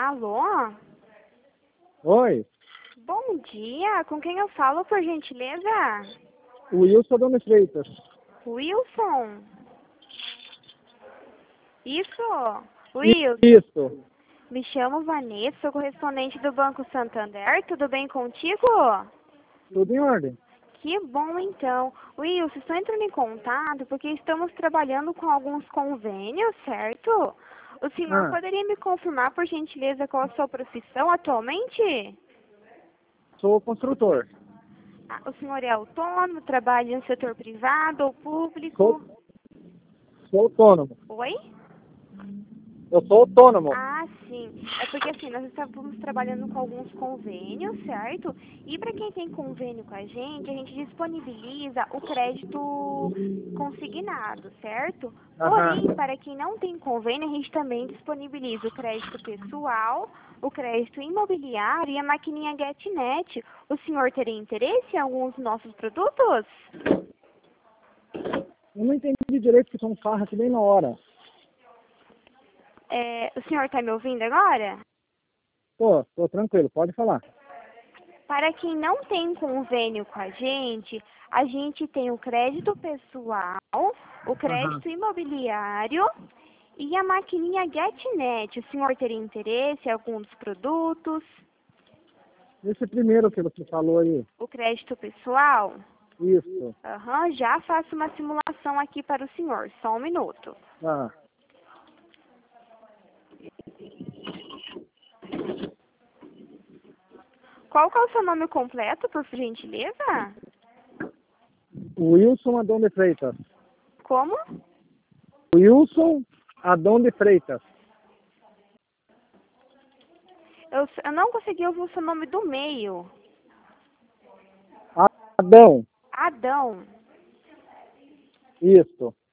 Alô? Oi, Bom dia, com quem eu falo, por gentileza? o Wilson Dona Freitas. Wilson? Isso? Wilson, Isso, me chamo Vanessa, sou correspondente do Banco Santander, tudo bem contigo? tudo em ordem. Que bom então. Wilson, estou entrando em contato porque estamos trabalhando com alguns convênios, certo? O senhor Ah, poderia me confirmar, por gentileza, qual a sua profissão atualmente? sou construtor. Ah, o senhor é autônomo, trabalha no setor privado ou Sou, público? sou autônomo. Oi? Eu sou autônomo. Ah, sim. É porque assim, nós estamos trabalhando com alguns convênios, certo? E para quem tem convênio com a gente disponibiliza o crédito consignado, certo? Aham. Porém, para quem não tem convênio, a gente também disponibiliza o crédito pessoal, o crédito imobiliário e a maquininha GetNet. O senhor teria interesse em alguns dos nossos produtos? Eu não entendi direito que são um carro aqui bem na hora. O senhor está me ouvindo agora? Tô tranquilo, pode falar. Para quem não tem convênio com a gente tem o crédito pessoal, o Aham. crédito imobiliário e a maquininha GetNet. O senhor teria interesse em algum dos produtos? Esse primeiro que você falou aí. O crédito pessoal? Isso. Aham, já faço uma simulação aqui para o senhor. Só um minuto. Ah, Qual que é o seu nome completo, por gentileza? Wilson Adão de Freitas. Como? Wilson Adão de Freitas. Eu não consegui ouvir o seu nome do meio. Adão. Adão. Isso.